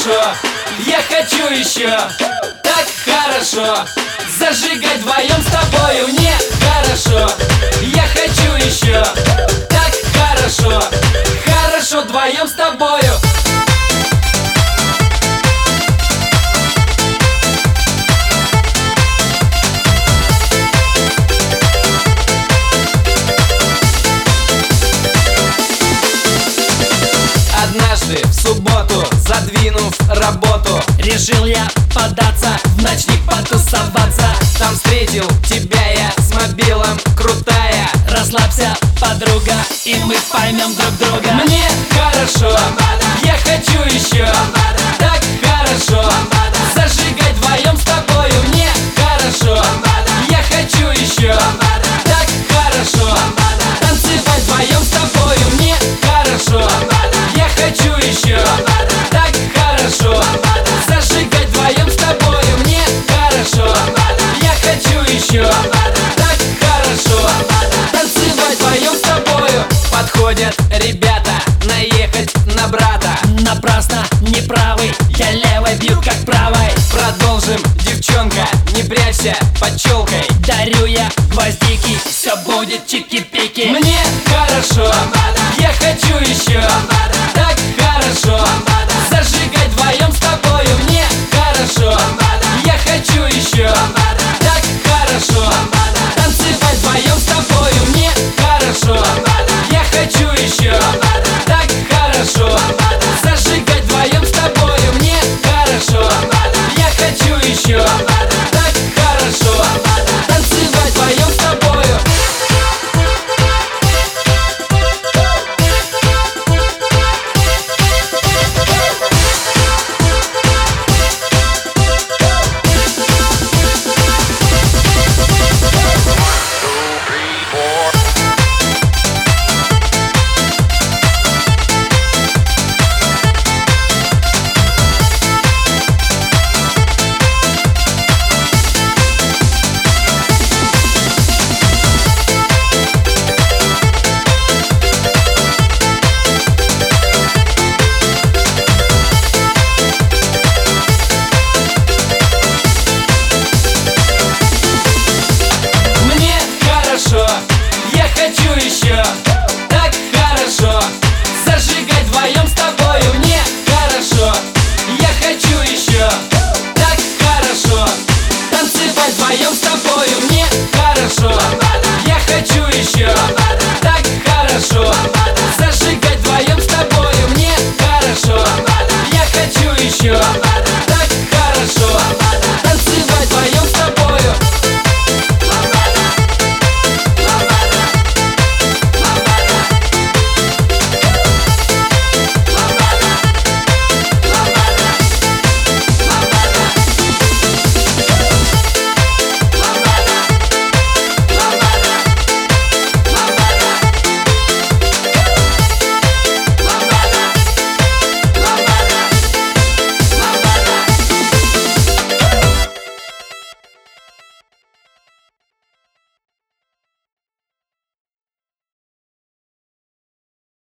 хорошо, я хочу еще. Так хорошо, зажигать вдвоем с тобою. Мне хорошо, я хочу еще. Так хорошо, хорошо вдвоем с тобою. Однажды в субботу, задвинув работу, решил я податься в ночник потусоваться. там встретил тебя я с мобилом, крутая. Расслабься, подруга, и мы поймем друг друга. Мне хорошо, я хочу еще. Так хорошо, зажигать вдвоем с тобою. Мне хорошо, я хочу еще. Так хорошо, танцевать вдвоем с тобою. Мне хорошо, я хочу еще. Так хорошо, зажигать вдвоем с тобою. Мне хорошо, я хочу еще. Так хорошо, танцевать вдвоем с тобою. Подходят ребята наехать на брата. Напрасно, неправый, я левой бью как правой. Продолжим, девчонка, не прячься под челкой. Дарю я гвоздики, все будет чики